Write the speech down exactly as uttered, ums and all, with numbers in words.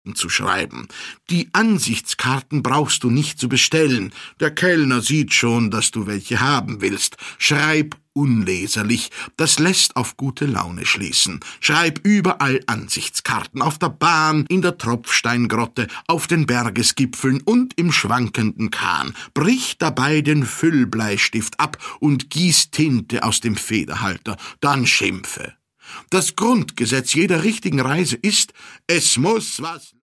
zu schreiben. Die Ansichtskarten brauchst du nicht zu bestellen. Der Kellner sieht schon, dass du welche haben willst. Schreib unleserlich, das lässt auf gute Laune schließen. Schreib überall Ansichtskarten, auf der Bahn, in der Tropfsteingrotte, auf den Bergesgipfeln und im schwankenden Kahn. Brich dabei den Füllbleistift ab und gieß Tinte aus dem Federhalter, dann schimpfe. Das Grundgesetz jeder richtigen Reise ist, es muss was